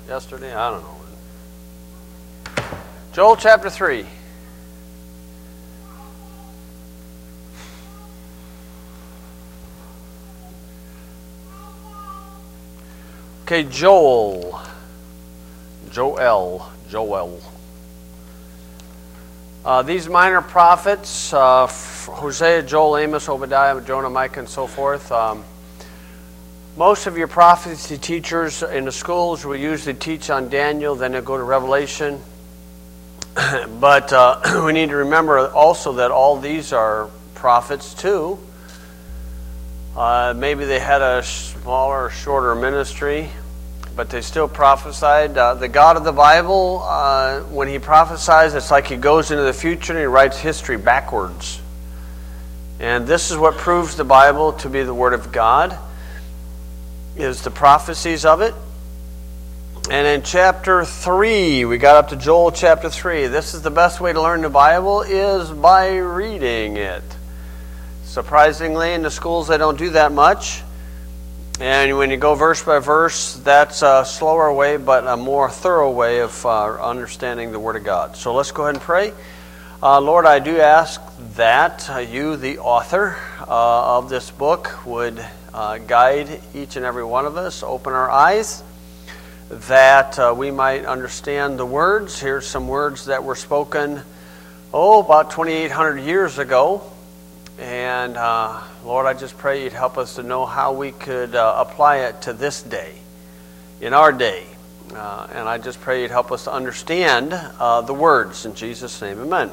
yesterday? I don't know. Joel chapter 3. Okay, Joel. These minor prophets, Hosea, Joel, Amos, Obadiah, Jonah, Micah, and so forth. Most of your prophecy teachers in the schools will usually teach on Daniel, then they'll go to Revelation. But we need to remember also that all these are prophets too. Maybe they had a smaller, shorter ministry, but they still prophesied. The God of the Bible, when he prophesies, it's like he goes into the future and he writes history backwards. And this is what proves the Bible to be the Word of God, is the prophecies of it. And in chapter 3, we got up to Joel chapter 3. This is the best way to learn the Bible, is by reading it. Surprisingly, in the schools they don't do that much. And when you go verse by verse, that's a slower way, but a more thorough way of understanding the Word of God. So let's go ahead and pray. Lord, I do ask that you, the author of this book, would guide each and every one of us, open our eyes, that we might understand the words. Here's some words that were spoken, about 2,800 years ago. And Lord, I just pray you'd help us to know how we could apply it to this day, in our day. And I just pray you'd help us to understand the words. In Jesus' name, amen.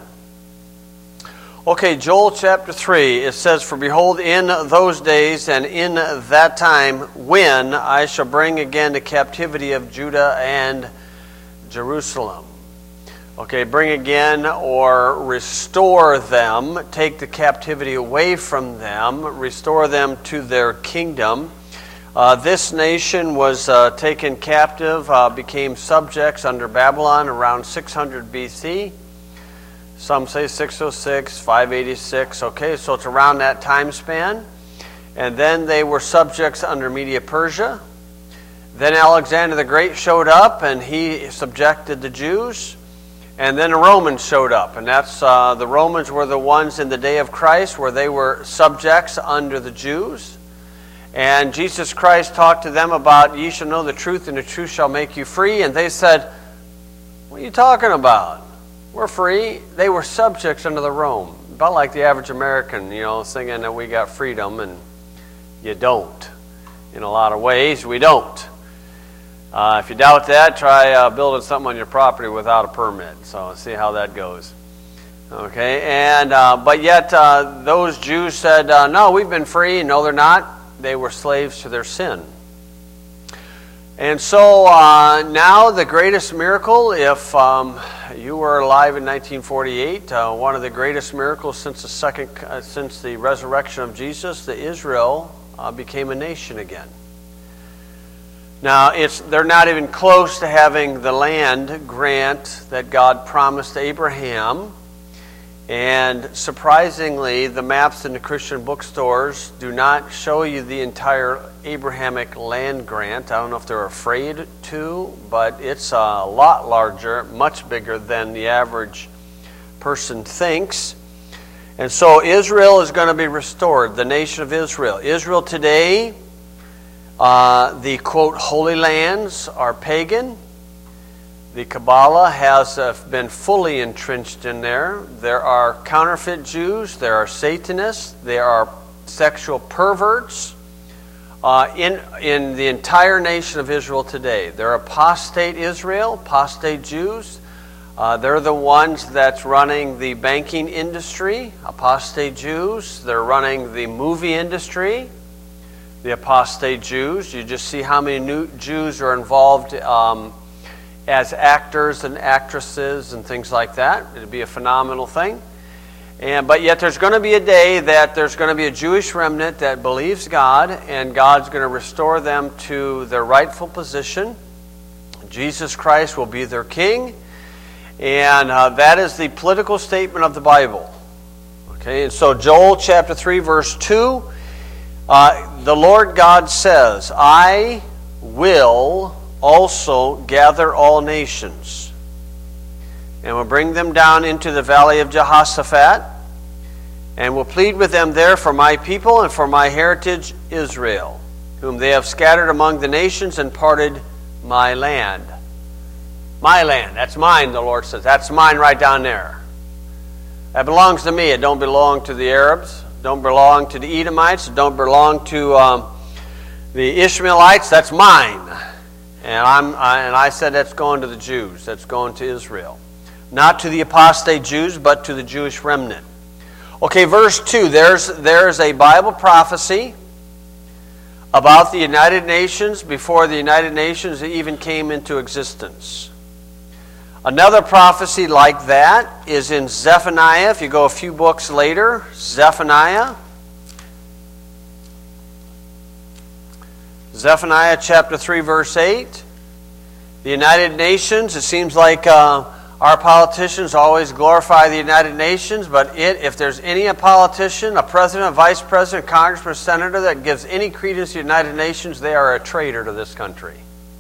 Okay, Joel chapter 3, it says, "For behold, in those days and in that time, when I shall bring again the captivity of Judah and Jerusalem." Okay, bring again or restore them, take the captivity away from them, restore them to their kingdom. This nation was taken captive, became subjects under Babylon around 600 BC. Some say 606, 586. Okay, so it's around that time span. And then they were subjects under Media-Persia. Then Alexander the Great showed up and he subjected the Jews. And then the Romans showed up, and that's the Romans were the ones in the day of Christ where they were subjects under the Jews. And Jesus Christ talked to them about, "Ye shall know the truth, and the truth shall make you free." And they said, "What are you talking about? We're free." They were subjects under the Rome. About like the average American, thinking that we got freedom, and you don't. In a lot of ways, we don't. If you doubt that, try building something on your property without a permit. So see how that goes. Okay, and but yet those Jews said, "No, we've been free." No, they're not. They were slaves to their sin. And so now the greatest miracle, if you were alive in 1948, one of the greatest miracles since the resurrection of Jesus, that Israel became a nation again. Now, they're not even close to having the land grant that God promised Abraham. And surprisingly, the maps in the Christian bookstores do not show you the entire Abrahamic land grant. I don't know if they're afraid to, but it's a lot larger, much bigger than the average person thinks. And so Israel is going to be restored, the nation of Israel. Israel today, the, quote, Holy Lands are pagan. The Kabbalah has been fully entrenched in there. There are counterfeit Jews. There are Satanists. There are sexual perverts in the entire nation of Israel today. There are apostate Israel, apostate Jews. They're the ones that's running the banking industry, apostate Jews. They're running the movie industry, the apostate Jews. You just see how many new Jews are involved as actors and actresses and things like that. It'd be a phenomenal thing. But yet there's going to be a day that there's going to be a Jewish remnant that believes God, and God's going to restore them to their rightful position. Jesus Christ will be their king. And that is the political statement of the Bible. Okay, and so Joel chapter 3 verse 2, the Lord God says, "I will also gather all nations, and will bring them down into the valley of Jehoshaphat, and will plead with them there for my people and for my heritage Israel, whom they have scattered among the nations and parted my land. My land, that's mine, the Lord says. That's mine right down there. That belongs to me. It don't belong to the Arabs. Don't belong to the Edomites. It don't belong to the Ishmaelites. That's mine. And I said that's going to the Jews. That's going to Israel. Not to the apostate Jews, but to the Jewish remnant. Okay, verse 2. There's a Bible prophecy about the United Nations before the United Nations even came into existence. Another prophecy like that is in Zephaniah. If you go a few books later, Zephaniah. Zephaniah chapter 3, verse 8. The United Nations, it seems like our politicians always glorify the United Nations, but if there's any politician, a president, a vice president, congressman, senator that gives any credence to the United Nations, they are a traitor to this country.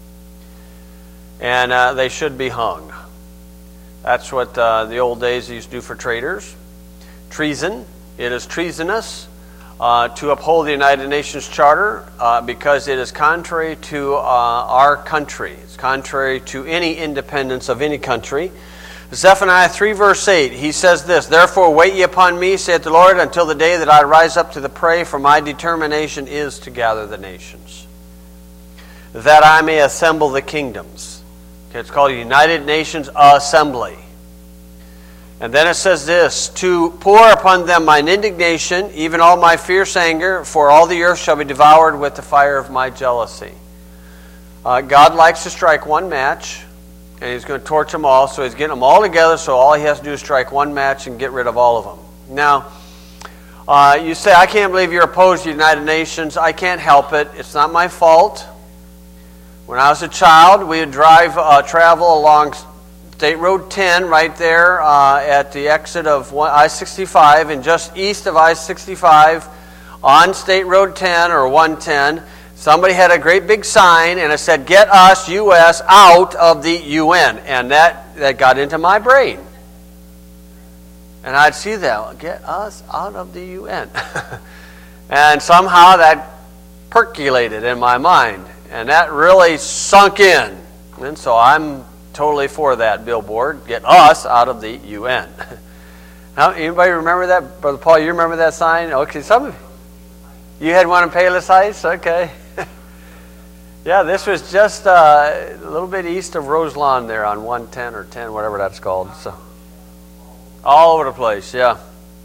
And they should be hung. That's what the old days used to do for traitors. Treason. It is treasonous to uphold the United Nations Charter because it is contrary to our country. It's contrary to any independence of any country. Zephaniah 3 verse 8, he says this, "Therefore wait ye upon me, saith the Lord, until the day that I rise up to the prey, for my determination is to gather the nations, that I may assemble the kingdoms." Okay, it's called United Nations Assembly. And then it says this, "To pour upon them mine indignation, even all my fierce anger, for all the earth shall be devoured with the fire of my jealousy." God likes to strike one match, and He's going to torch them all, so He's getting them all together, so all He has to do is strike one match and get rid of all of them. Now, you say, "I can't believe you're opposed to the United Nations." I can't help it. It's not my fault. When I was a child, we would travel along State Road 10 right there at the exit of I-65, and just east of I-65 on State Road 10 or 110, somebody had a great big sign and it said, "Get us, U.S., out of the UN." And that got into my brain. And I'd see that, "Get us out of the UN." And somehow that percolated in my mind. And that really sunk in. And so I'm totally for that billboard. Get us out of the UN. Now, anybody remember that? Brother Paul, you remember that sign? Okay, some of you had one in Palos Heights? Okay. Yeah, this was just a little bit east of Roselawn there on 110 or 10, whatever that's called. So, all over the place, yeah.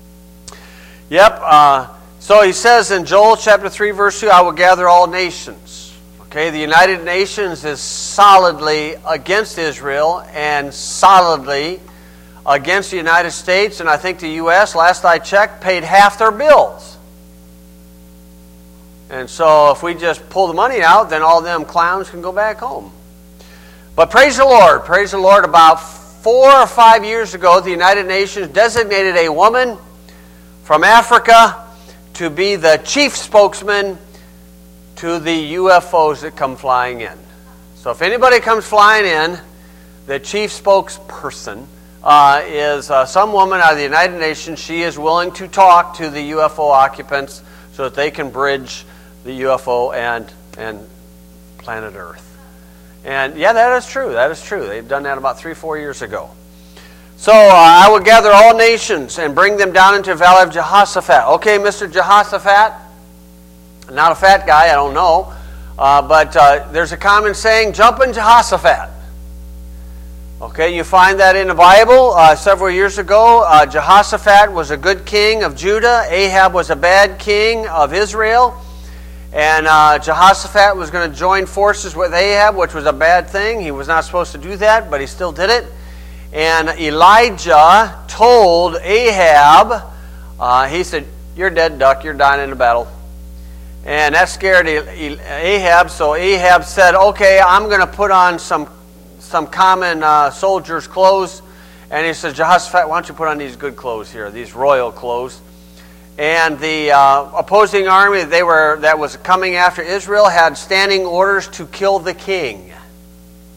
Yep. So he says in Joel chapter 3, verse 2, "I will gather all nations." Okay, the United Nations is solidly against Israel and solidly against the United States, and I think the U.S., last I checked, paid half their bills. And so if we just pull the money out, then all them clowns can go back home. But praise the Lord. Praise the Lord. About 4 or 5 years ago, the United Nations designated a woman from Africa to be the chief spokesman to the UFOs that come flying in. So if anybody comes flying in, the chief spokesperson is some woman out of the United Nations. She is willing to talk to the UFO occupants so that they can bridge the UFO and planet Earth. And yeah, that is true. That is true. They've done that about 3-4 years ago. So I will gather all nations and bring them down into the valley of Jehoshaphat. Okay, Mr. Jehoshaphat. Not a fat guy, I don't know. But there's a common saying, "Jump in Jehoshaphat." Okay, you find that in the Bible. Several years ago, Jehoshaphat was a good king of Judah. Ahab was a bad king of Israel. And Jehoshaphat was going to join forces with Ahab, which was a bad thing. He was not supposed to do that, but he still did it. And Elijah told Ahab, he said, "You're dead, duck. You're dying in the battle." And that scared Ahab, so Ahab said, "Okay, I'm going to put on some common soldier's clothes." And he said, "Jehoshaphat, why don't you put on these good clothes here, these royal clothes?" And the opposing army that was coming after Israel had standing orders to kill the king.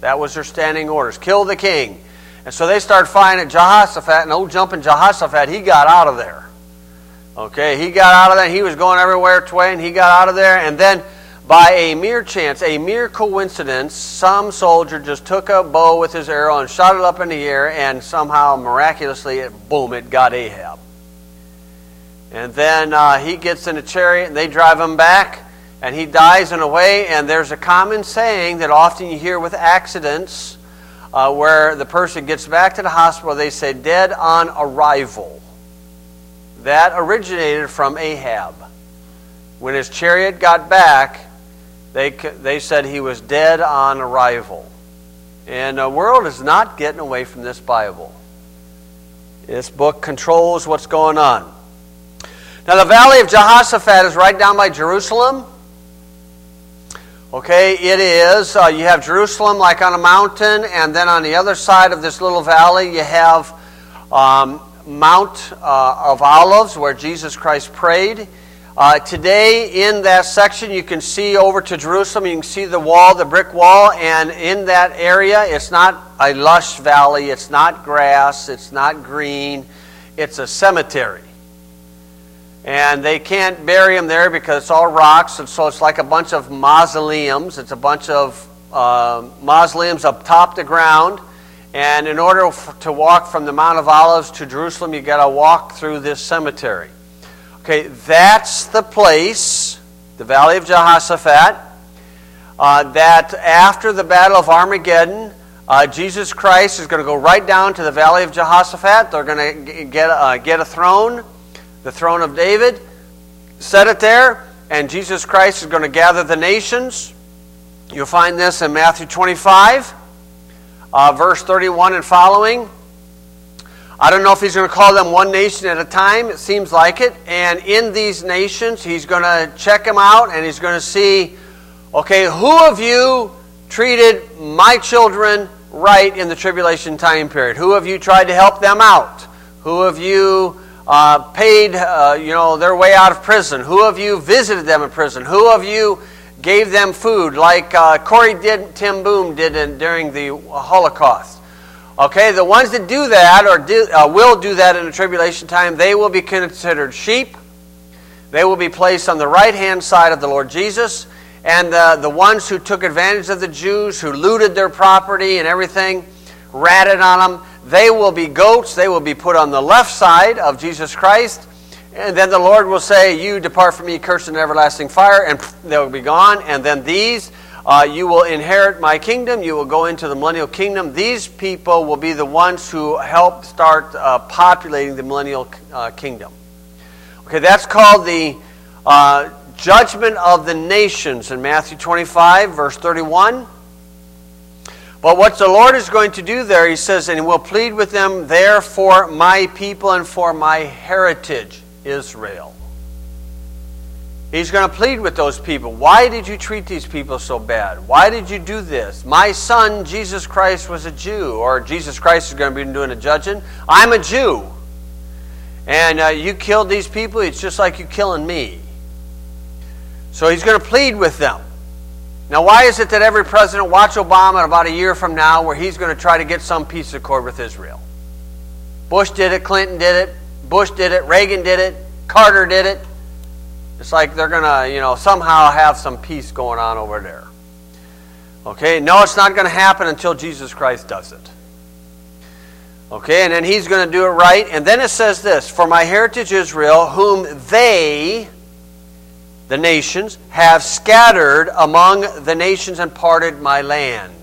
That was their standing orders. Kill the king. And so they started firing at Jehoshaphat, and old jumping Jehoshaphat, he got out of there. Okay, he got out of there, and he was going everywhere way, and he got out of there, and then by a mere chance, a mere coincidence, some soldier just took a bow with his arrow and shot it up in the air, and somehow, miraculously, it got Ahab. And then he gets in a chariot, and they drive him back, and he dies in a way, and there's a common saying that often you hear with accidents, where the person gets back to the hospital, they say, dead on arrival. That originated from Ahab. When his chariot got back, they said he was dead on arrival. And the world is not getting away from this Bible. This book controls what's going on. Now the Valley of Jehoshaphat is right down by Jerusalem. Okay, it is. You have Jerusalem like on a mountain, and then on the other side of this little valley you have Mount of Olives, where Jesus Christ prayed. Today in that section you can see over to Jerusalem, you can see the wall, the brick wall, and in that area it's not a lush valley, it's not grass, it's not green, it's a cemetery. And they can't bury him there because it's all rocks, and so it's like a bunch of mausoleums. It's a bunch of mausoleums up top the ground. And in order to walk from the Mount of Olives to Jerusalem, you've got to walk through this cemetery. Okay, that's the place, the Valley of Jehoshaphat, that after the Battle of Armageddon, Jesus Christ is going to go right down to the Valley of Jehoshaphat. They're going to get a throne, the throne of David, set it there, and Jesus Christ is going to gather the nations. You'll find this in Matthew 25, verse 31 and following. I don't know if he's going to call them one nation at a time. It seems like it. And in these nations, he's going to check them out, and he's going to see, okay, who of you treated my children right in the tribulation time period? Who of you tried to help them out? Who of you paid their way out of prison? Who of you visited them in prison? Who of you gave them food like Corey Tim Boom did during the Holocaust? Okay, the ones that do that or will do that in the tribulation time, they will be considered sheep. They will be placed on the right-hand side of the Lord Jesus. And the ones who took advantage of the Jews, who looted their property and everything, ratted on them, they will be goats. They will be put on the left side of Jesus Christ. And then the Lord will say, you depart from me, cursed in everlasting fire, and they'll be gone. And then these, you will inherit my kingdom. You will go into the millennial kingdom. These people will be the ones who help start populating the millennial kingdom. Okay, that's called the judgment of the nations in Matthew 25, verse 31. But what the Lord is going to do there, he says, and he will plead with them there for my people and for my heritage, Israel. He's going to plead with those people. Why did you treat these people so bad? Why did you do this? My son, Jesus Christ, was a Jew. Or Jesus Christ is going to be doing the judging. I'm a Jew. And you killed these people. It's just like you killing me. So he's going to plead with them. Now, why is it that every president, watch Obama about a year from now, where he's going to try to get some peace accord with Israel? Bush did it, Clinton did it, Bush did it, Reagan did it, Carter did it. It's like they're going to, somehow have some peace going on over there. Okay, no, it's not going to happen until Jesus Christ does it. Okay, and then he's going to do it right. And then it says this, for my heritage Israel, whom they, the nations, have scattered among the nations and parted my land.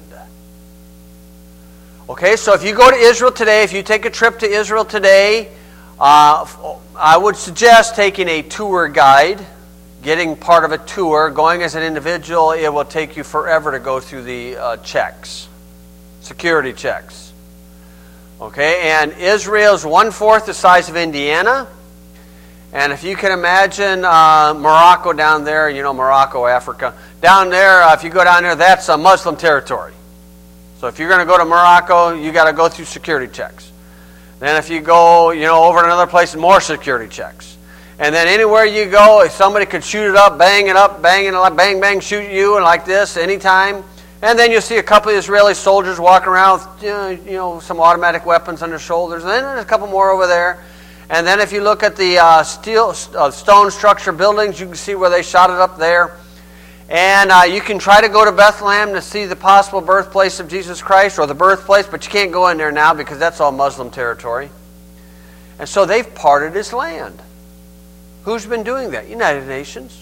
Okay, so if you go to Israel today, if you take a trip to Israel today, I would suggest taking a tour guide, getting part of a tour. Going as an individual, it will take you forever to go through the checks, security checks. Okay, and Israel is 1/4 the size of Indiana. And if you can imagine Morocco down there, Morocco, Africa, down there, if you go down there, that's a Muslim territory. So if you're going to go to Morocco, you got to go through security checks. Then if you go, over to another place, more security checks. And then anywhere you go, if somebody could shoot it up, bang, bang, shoot you, and like this, anytime. And then you'll see a couple of Israeli soldiers walking around with some automatic weapons on their shoulders. And then there's a couple more over there. And then if you look at the stone structure buildings, you can see where they shot it up there. And you can try to go to Bethlehem to see the possible birthplace of Jesus Christ, or the birthplace, but you can't go in there now because that's all Muslim territory. And so they've parted his land. Who's been doing that? United Nations.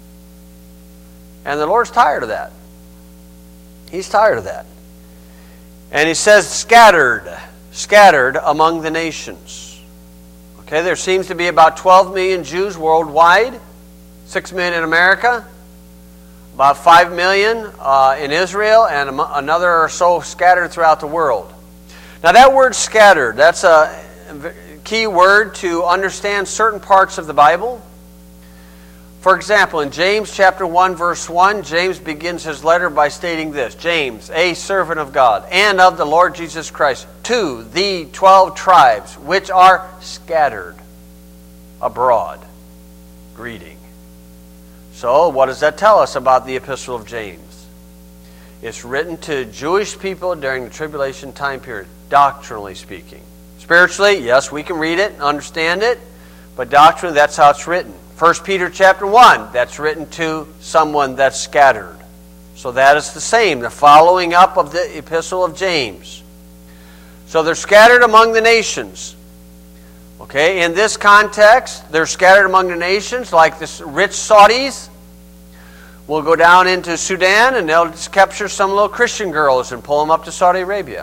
And the Lord's tired of that. He's tired of that. And he says, scattered among the nations. Okay, there seems to be about 12 million Jews worldwide, 6 million in America, about 5 million in Israel, and another or so scattered throughout the world. Now that word scattered, that's a key word to understand certain parts of the Bible. For example, in James chapter 1, verse 1, James begins his letter by stating this: James, a servant of God and of the Lord Jesus Christ, to the 12 tribes which are scattered abroad, greeting. So, what does that tell us about the epistle of James? It's written to Jewish people during the tribulation time period, doctrinally speaking. Spiritually, yes, we can read it and understand it, but doctrinally, that's how it's written. 1 Peter chapter 1, that's written to someone that's scattered. So that is the same, the following up of the epistle of James. So they're scattered among the nations. Okay, in this context, they're scattered among the nations, like the rich Saudis will go down into Sudan and they'll just capture some little Christian girls and pull them up to Saudi Arabia,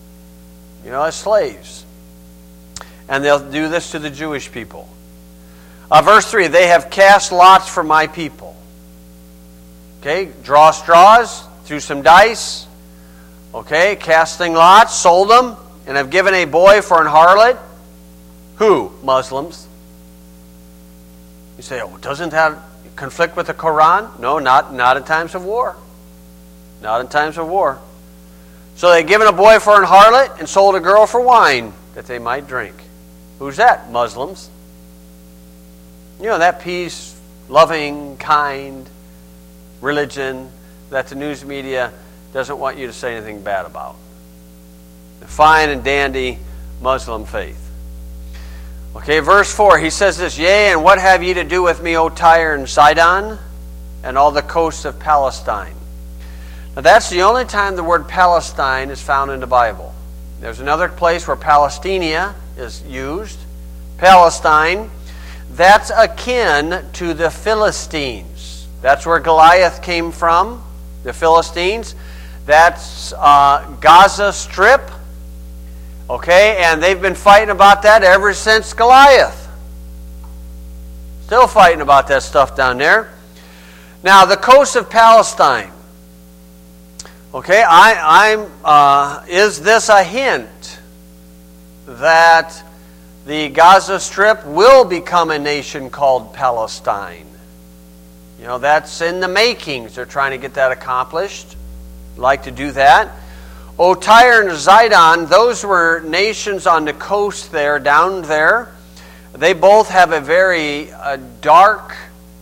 as slaves. And they'll do this to the Jewish people. Verse 3, they have cast lots for my people. Okay, draw straws, threw some dice. Okay, casting lots, sold them, and have given a boy for an harlot. Who? Muslims. You say, doesn't that conflict with the Quran? No, not in times of war. Not in times of war. So they've given a boy for an harlot and sold a girl for wine that they might drink. Who's that? Muslims. That peace, loving, kind religion that the news media doesn't want you to say anything bad about. The fine and dandy Muslim faith. Okay, verse 4, he says this: Yea, and what have ye to do with me, O Tyre and Sidon, and all the coasts of Palestine? Now that's the only time the word Palestine is found in the Bible. There's another place where Palestinia is used. Palestine. That's akin to the Philistines. That's where Goliath came from, the Philistines. That's Gaza Strip. Okay, and they've been fighting about that ever since Goliath. Still fighting about that stuff down there. Now, the coast of Palestine. Okay, is this a hint that the Gaza Strip will become a nation called Palestine? That's in the makings. They're trying to get that accomplished. Like to do that. Tyre and Zidon, those were nations on the coast there, down there. They both have a very dark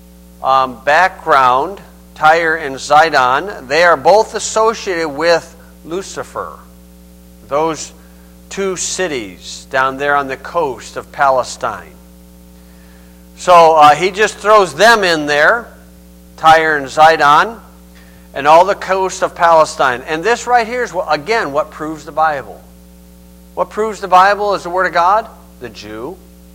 background, Tyre and Zidon. They are both associated with Lucifer. Those two cities down there on the coast of Palestine. So he just throws them in there, Tyre and Zidon, and all the coast of Palestine. And this right here is, again, what proves the Bible. What proves the Bible is the Word of God? The Jew.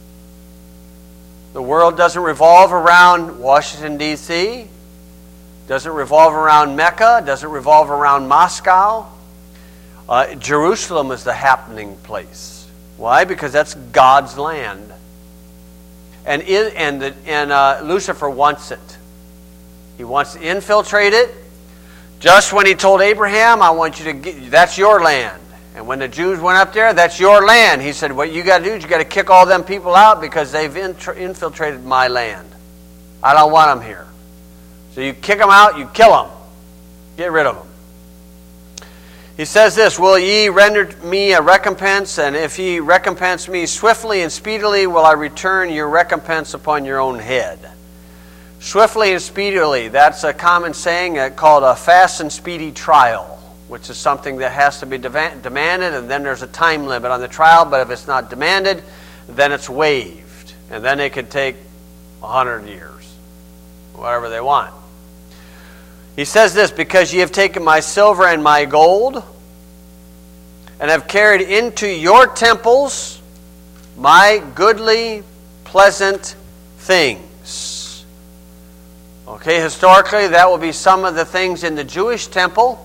The world doesn't revolve around Washington, D.C., doesn't revolve around Mecca, doesn't revolve around Moscow. Jerusalem is the happening place. Why? Because that's God's land. And Lucifer wants it. He wants to infiltrate it. Just when he told Abraham, I want you to that's your land. And when the Jews went up there, that's your land. He said, what you got to do is you got to kick all them people out because they've infiltrated my land. I don't want them here. So you kick them out, you kill them. Get rid of them. He says this: Will ye render me a recompense? And if ye recompense me swiftly and speedily, will I return your recompense upon your own head. Swiftly and speedily, that's a common saying called a fast and speedy trial, which is something that has to be demanded, and then there's a time limit on the trial, but if it's not demanded, then it's waived. And then it could take 100 years, whatever they want. He says this, because ye have taken my silver and my gold, and have carried into your temples my goodly, pleasant things. Okay, historically, that will be some of the things in the Jewish temple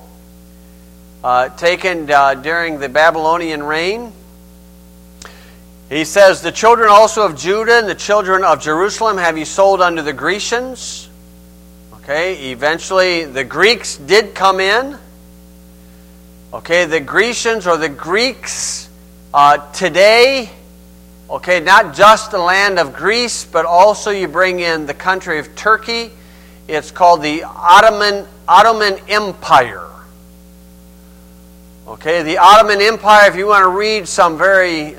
taken during the Babylonian reign. He says, the children also of Judah and the children of Jerusalem have ye sold unto the Grecians. Okay, eventually the Greeks did come in. Okay, the Grecians or the Greeks today, okay, not just the land of Greece, but also you bring in the country of Turkey. It's called the Ottoman Empire. Okay, the Ottoman Empire, if you want to read some very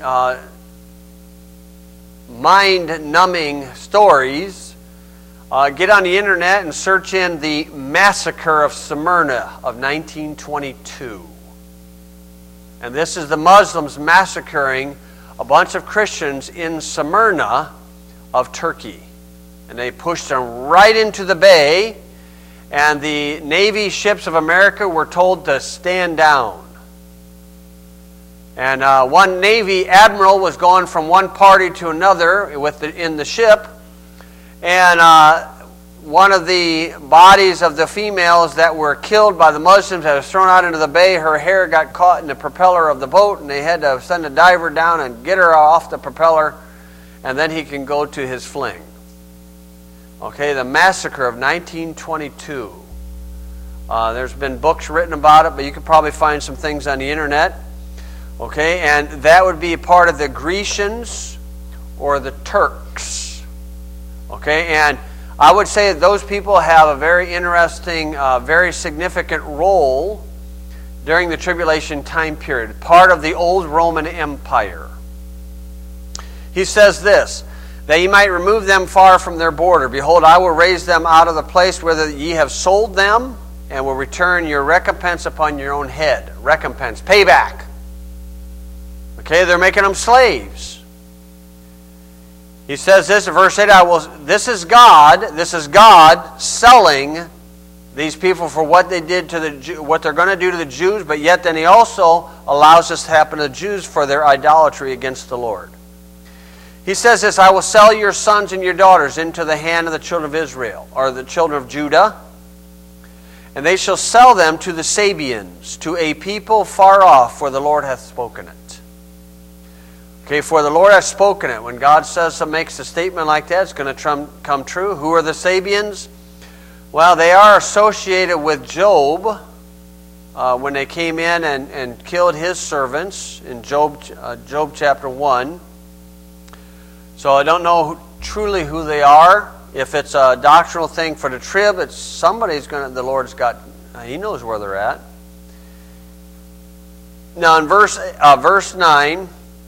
mind-numbing stories, get on the internet and search in the Massacre of Smyrna of 1922. And this is the Muslims massacring a bunch of Christians in Smyrna of Turkey. And they pushed them right into the bay, and the Navy ships of America were told to stand down. And one Navy admiral was going from one party to another in the ship, and one of the bodies of the females that were killed by the Muslims that was thrown out into the bay, her hair got caught in the propeller of the boat, and they had to send a diver down and get her off the propeller, and then he can go to his fling. Okay, the massacre of 1922. There's been books written about it, but you could probably find some things on the internet. Okay, and that would be part of the Grecians or the Turks. Okay, and I would say that those people have a very interesting, very significant role during the tribulation time period, part of the old Roman Empire. He says this, that ye might remove them far from their border. Behold, I will raise them out of the place whither ye have sold them, and will return your recompense upon your own head. Recompense, payback. Okay, they're making them slaves. He says this in verse 8, this is God selling these people for what they did to what they're going to do to the Jews, but yet then he also allows this to happen to the Jews for their idolatry against the Lord. He says this, I will sell your sons and your daughters into the hand of the children of Israel, or the children of Judah, and they shall sell them to the Sabians, to a people far off, for the Lord hath spoken it. Okay, for the Lord hath spoken it. When God makes a statement like that, it's going to come true. Who are the Sabians? Well, they are associated with Job when they came in and killed his servants in Job chapter 1. So I don't know truly who they are. If it's a doctrinal thing for the trib, it's somebody's the Lord's got, he knows where they're at. Now in verse 9,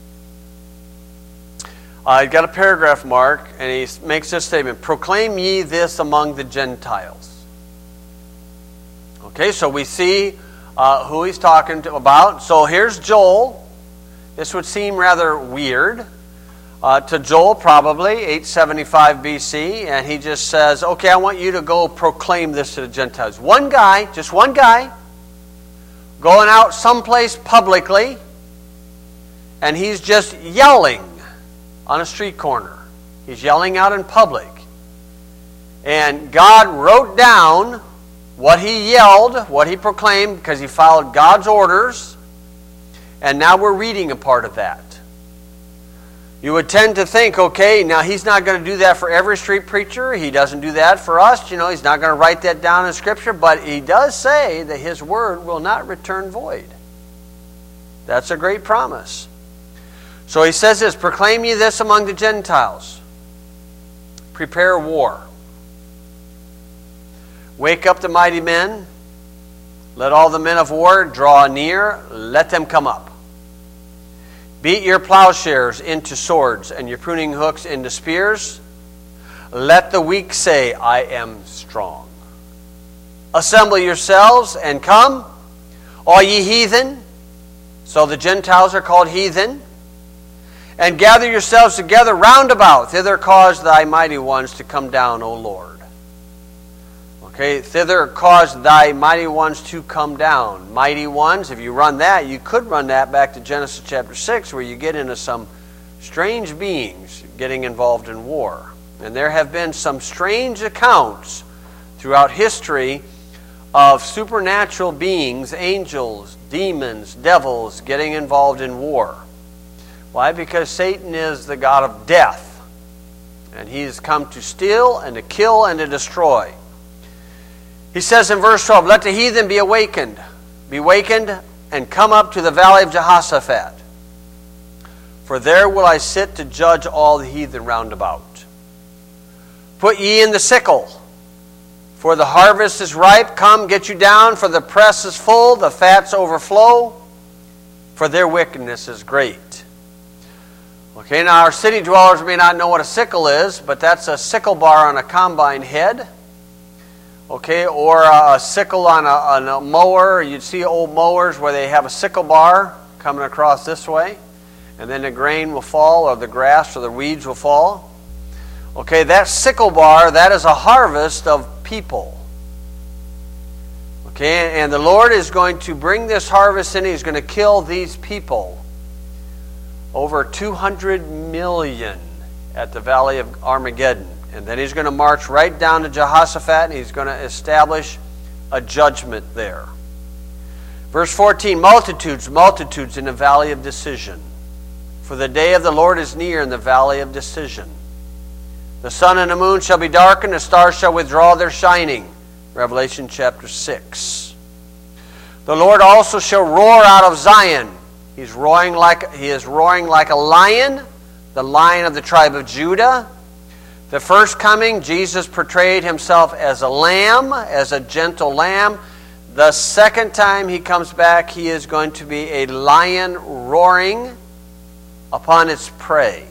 I've got a paragraph mark, and he makes this statement, proclaim ye this among the Gentiles. Okay, so we see who he's talking about. So here's Joel. This would seem rather weird to Joel, probably, 875 BC, and he just says, okay, I want you to go proclaim this to the Gentiles. One guy, just one guy, going out someplace publicly, and he's just yelling on a street corner. He's yelling out in public. And God wrote down what he yelled, what he proclaimed, because he followed God's orders. And now we're reading a part of that. You would tend to think, okay, now he's not going to do that for every street preacher. He doesn't do that for us. You know, he's not going to write that down in Scripture. But he does say that his word will not return void. That's a great promise. So he says this, proclaim ye this among the Gentiles. Prepare war. Wake up the mighty men. Let all the men of war draw near. Let them come up. Beat your plowshares into swords and your pruning hooks into spears. Let the weak say, I am strong. Assemble yourselves and come, all ye heathen. So the Gentiles are called heathen. And gather yourselves together round about. Thither cause thy mighty ones to come down, O Lord. Okay, thither cause thy mighty ones to come down. Mighty ones, if you run that, you could run that back to Genesis chapter 6, where you get into some strange beings getting involved in war. And there have been some strange accounts throughout history of supernatural beings, angels, demons, devils, getting involved in war. Why? Because Satan is the god of death. And he's come to steal and to kill and to destroy. He says in verse 12, let the heathen be awakened and come up to the valley of Jehoshaphat. For there will I sit to judge all the heathen round about. Put ye in the sickle, for the harvest is ripe. Come, get you down, for the press is full, the fats overflow, for their wickedness is great. Okay, now our city dwellers may not know what a sickle is, but that's a sickle bar on a combine head. Okay, or a sickle on a mower. You'd see old mowers where they have a sickle bar coming across this way, and then the grain will fall, or the grass or the weeds will fall. Okay, that sickle bar, that is a harvest of people. Okay, and the Lord is going to bring this harvest in. He's going to kill these people. Over 200 million at the Valley of Armageddon. And then he's going to march right down to Jehoshaphat, and he's going to establish a judgment there. Verse 14, multitudes, multitudes in the valley of decision. For the day of the Lord is near in the valley of decision. The sun and the moon shall be darkened, the stars shall withdraw their shining. Revelation chapter 6. The Lord also shall roar out of Zion. He is roaring like a lion, the lion of the tribe of Judah. The first coming, Jesus portrayed himself as a lamb, as a gentle lamb. The second time he comes back, he is going to be a lion roaring upon its prey.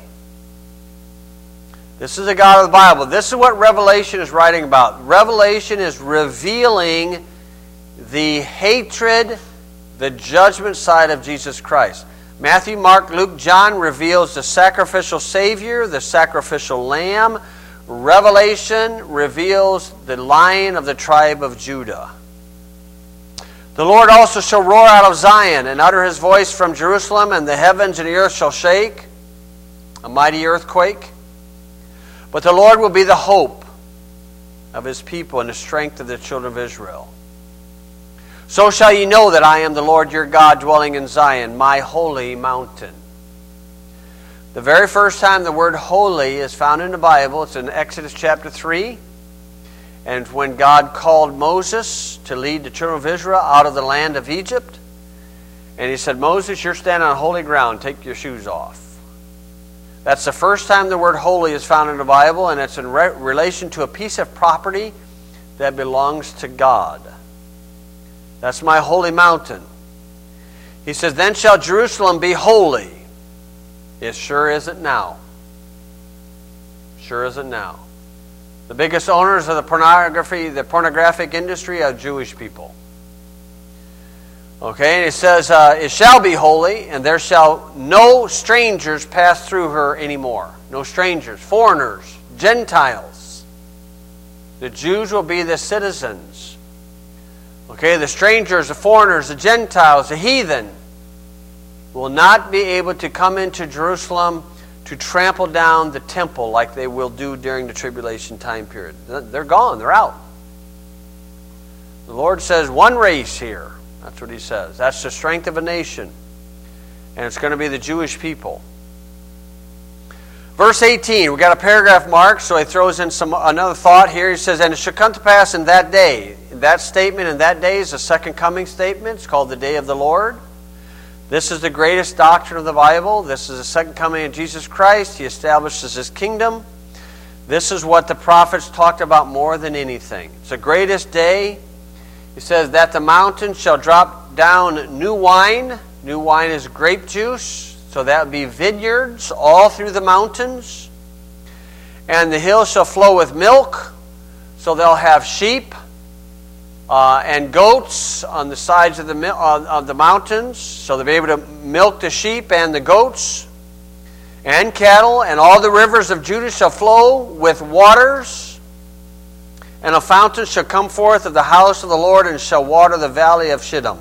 This is the God of the Bible. This is what Revelation is writing about. Revelation is revealing the hatred, the judgment side of Jesus Christ. Matthew, Mark, Luke, John reveals the sacrificial Savior, the sacrificial Lamb. Revelation reveals the Lion of the tribe of Judah. The Lord also shall roar out of Zion and utter his voice from Jerusalem, and the heavens and the earth shall shake, a mighty earthquake. But the Lord will be the hope of his people and the strength of the children of Israel. So shall ye know that I am the Lord your God, dwelling in Zion, my holy mountain. The very first time the word holy is found in the Bible, it's in Exodus chapter 3. And when God called Moses to lead the children of Israel out of the land of Egypt, and he said, Moses, you're standing on holy ground, take your shoes off. That's the first time the word holy is found in the Bible, and it's in relation to a piece of property that belongs to God. That's my holy mountain. He says, then shall Jerusalem be holy. It sure isn't now. Sure isn't now. The biggest owners of the pornographic industry are Jewish people. Okay, and it says, it shall be holy, and there shall no strangers pass through her anymore. No strangers, foreigners, Gentiles. The Jews will be the citizens. Okay, the strangers, the foreigners, the Gentiles, the heathen will not be able to come into Jerusalem to trample down the temple like they will do during the tribulation time period. They're gone. They're out. The Lord says one race here. That's what he says. That's the strength of a nation. And it's going to be the Jewish people. Verse 18, we got a paragraph mark, so he throws in another thought here. He says, and it shall come to pass in that day. That statement in that day is a second coming statement. It's called the day of the Lord. This is the greatest doctrine of the Bible. This is the second coming of Jesus Christ. He establishes his kingdom. This is what the prophets talked about more than anything. It's the greatest day. He says that the mountains shall drop down new wine. New wine is grape juice. So that would be vineyards all through the mountains. And the hills shall flow with milk, so they'll have sheep and goats on the sides of the mountains, so they'll be able to milk the sheep and the goats and cattle. And all the rivers of Judah shall flow with waters, and a fountain shall come forth of the house of the Lord, and shall water the valley of Shittim.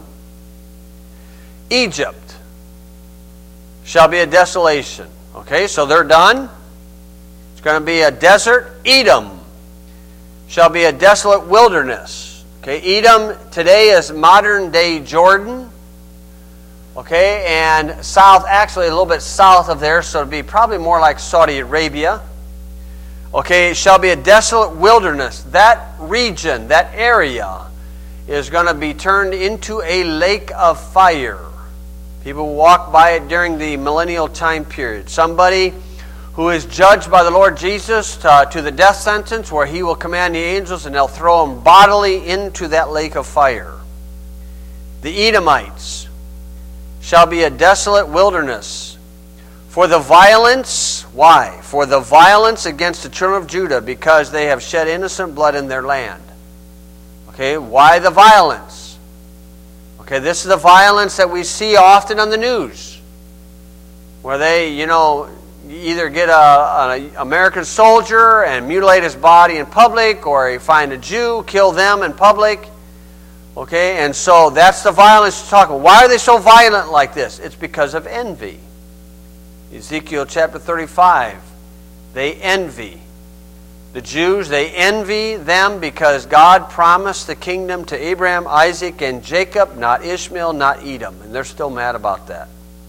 Egypt shall be a desolation. Okay, so they're done. It's going to be a desert. Edom shall be a desolate wilderness. Okay, Edom today is modern day Jordan. Okay, and south, actually a little bit south of there, so it'll be probably more like Saudi Arabia. Okay, it shall be a desolate wilderness. That region, that area, is going to be turned into a lake of fire. People walk by it during the millennial time period. Somebody who is judged by the Lord Jesus to the death sentence, where He will command the angels and they'll throw them bodily into that lake of fire. The Edomites shall be a desolate wilderness. For the violence, why? For the violence against the children of Judah, because they have shed innocent blood in their land. Okay, why the violence? Okay, this is the violence that we see often on the news, where they, either get an American soldier and mutilate his body in public, or you find a Jew, kill them in public. Okay, and so that's the violence to talk about. Why are they so violent like this? It's because of envy. Ezekiel chapter 35, they envy. The Jews, they envy them because God promised the kingdom to Abraham, Isaac, and Jacob, not Ishmael, not Edom. And they're still mad about that.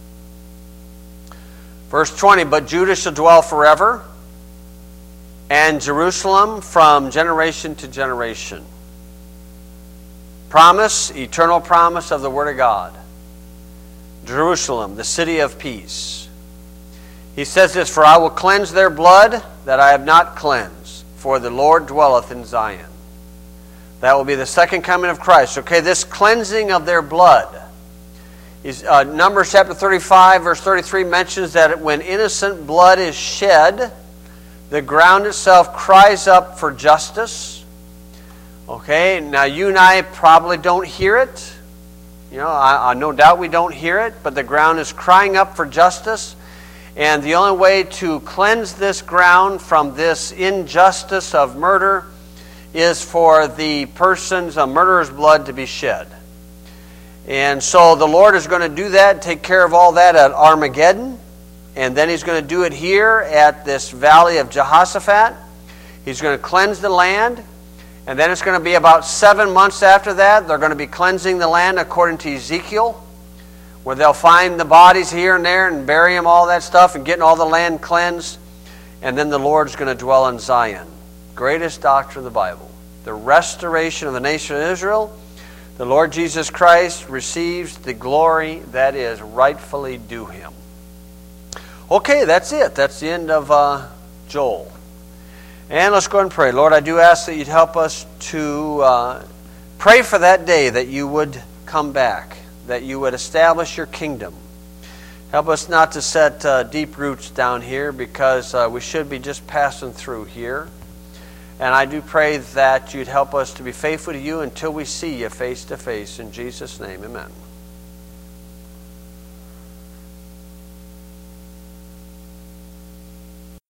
Verse 20, but Judah shall dwell forever, and Jerusalem from generation to generation. Promise, eternal promise of the Word of God. Jerusalem, the city of peace. He says this, for I will cleanse their blood that I have not cleansed, for the Lord dwelleth in Zion. That will be the second coming of Christ. Okay, this cleansing of their blood. Numbers chapter 35, verse 33 mentions that when innocent blood is shed, the ground itself cries up for justice. Okay, now you and I probably don't hear it. No doubt we don't hear it, but the ground is crying up for justice. And the only way to cleanse this ground from this injustice of murder is for the person's, a murderer's blood to be shed. And so the Lord is going to do that, take care of all that at Armageddon. And then He's going to do it here at this valley of Jehoshaphat. He's going to cleanse the land. And then it's going to be about 7 months after that, they're going to be cleansing the land according to Ezekiel, where they'll find the bodies here and there and bury them, all that stuff, and getting all the land cleansed. And then the Lord's going to dwell in Zion. Greatest doctrine of the Bible. The restoration of the nation of Israel. The Lord Jesus Christ receives the glory that is rightfully due Him. Okay, that's it. That's the end of Joel. And let's go and pray. Lord, I do ask that You'd help us to pray for that day that You would come back, that You would establish Your kingdom. Help us not to set deep roots down here, because we should be just passing through here. And I do pray that You'd help us to be faithful to You until we see You face to face. In Jesus' name, amen.